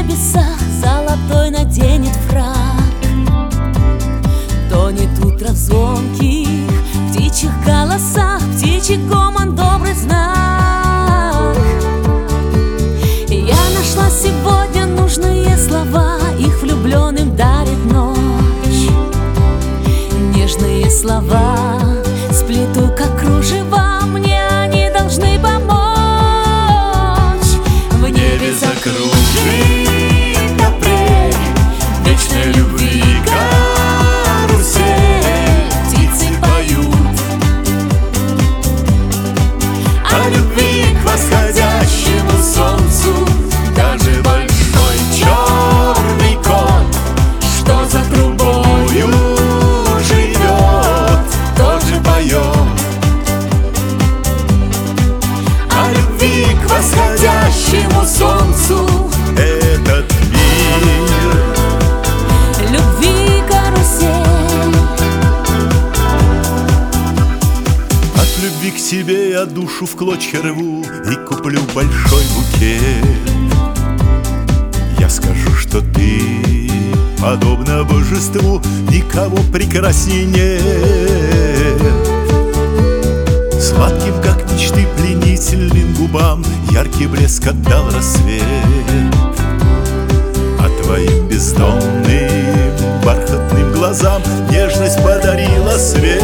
небесах золотой наденет фрак. Тонет утро в звонких птичьих голосах, птичий гомон — добрый знак. Я нашла сегодня нужные слова, их влюбленным дарит ночь. Нежные слова сплету, как кружева, мне они должны помочь. В небе закружит апрель вечной любви карусель, птицы поют о любви к восходящему солнцу. Даже большой черный кот, что за трубою живет, тоже поет о любви к восходящему солнцу. Этот мир любви карусель. от любви к тебе я душу в клочья рву и куплю большой букет. Я скажу, что ты, подобно божеству, никого прекрасней нет. Сладким, как мечты, пленительным губам яркий блеск отдал рассвет, а твоим бездонным бархатным глазам нежность подарила свет.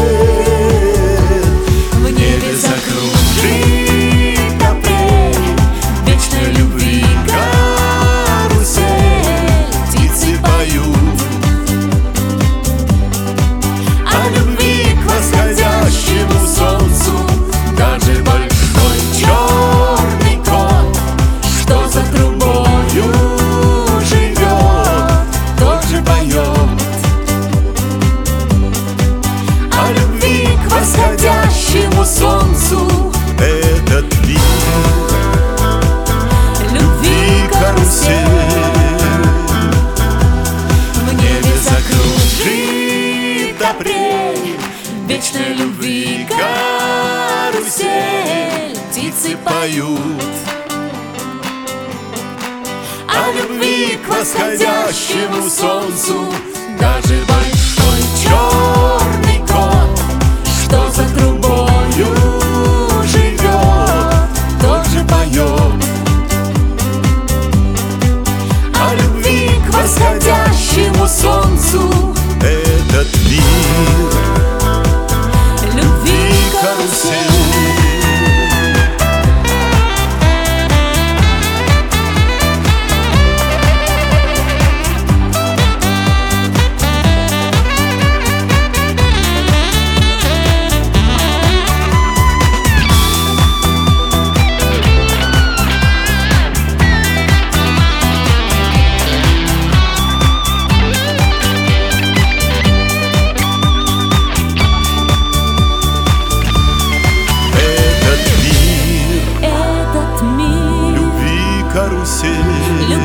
В небе закружит апрель вечной любви карусель, птицы поют о любви к восходящему солнцу. Даже большой черный кот, что за трубою живет, тоже поет о любви к восходящему солнцу. Этот мир Любви карусель. В небе закружит апрель вечной любви карусель, птицы поют о любви к восходящему солнцу. Даже большой черный кот, что за трубою живет, тоже поет о любви к восходящему солнцу. Этот мир Любви карусель. карусель.